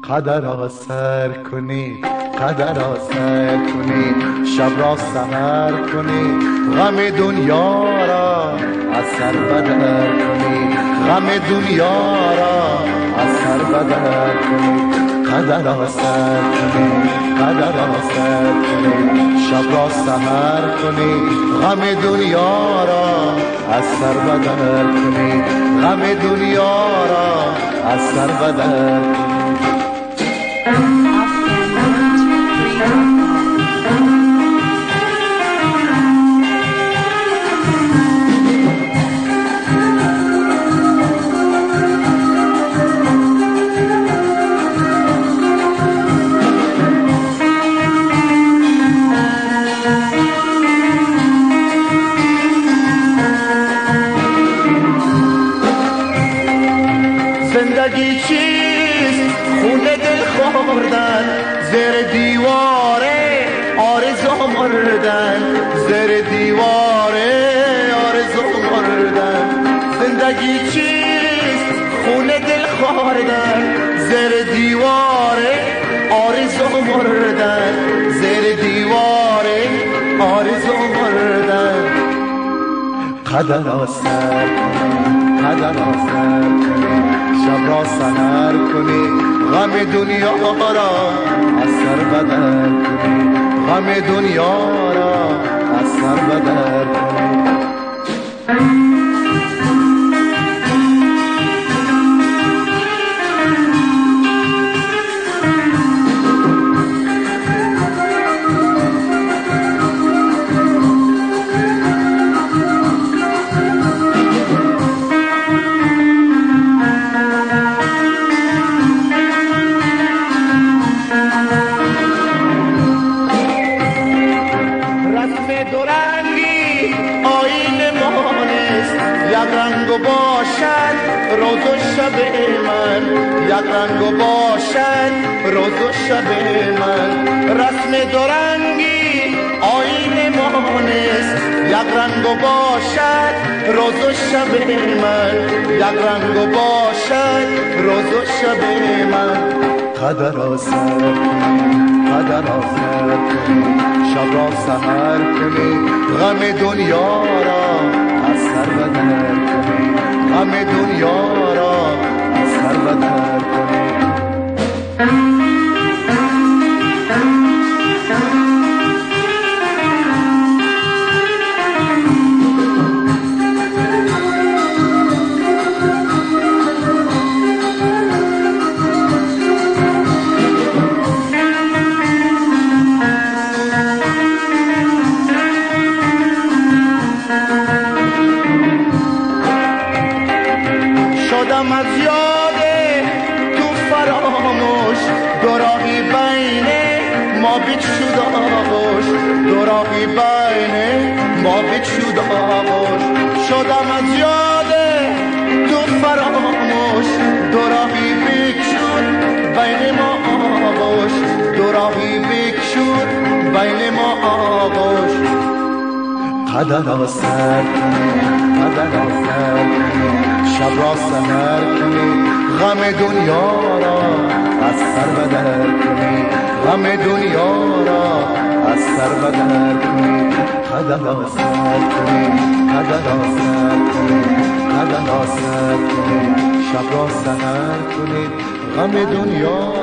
قدر را سر کنید، قدر را سر کنید، شب را سحر کنید، غم دنیا را از سر بدر کنید، غم دنیا را از سر بدر کنید. قدر را سر کنید، قدر را سر کنید، شب را سحر کنید، غم دنیا را از سر بدر کنید، غم دنیا را از سر بدر کنید. زندگی چیست؟ خونه دل خوردن، زیر دیواره آرزو مردن، زیر دیواره آرزو مردن. زندگی چیست؟ خونه دل خوردن، زیر دیواره آرزو مردن، زیر دیواره آرزو مردن. قدر را سر کنید، قدر را سر کنید، شب را سحر کنید، غم دنیا را از سر بدر کنید، غم دنیا را از سر بدر کنید. یک رنگ باشد روز و شب من، یک رنگ باشد روز و شب من. رسم دورنگی آیین ما نیست، یک رنگ باشد روز و شب من، یک رنگ باشد روز و شب من. قدر را سر کنید، قدر را سر کنید، شب را سحر کنید، غم دنیا را از سر بدر کنید، غم دنیا را از سر بدر کنید. شدم از یاد تو فراموش، دو راهی بین ما بیت شد آغوش، دو راهی بین ما بیت شد آغوش. شدم از یاد تو فراموش، دو راهی بیت شد بین ما آغوش، دو راهی بیت شد بین ما آغوش. قدر را سر کنید، قدر را سر کنید، شب را سحر کنید، غم دنیا را از سر بدر کنید، غم دنیا را از سر بدر کنید. قدر را سر کنید، قدر را سر کنید، قدر را سر کنید، شب را سحر کنید، غم دنیا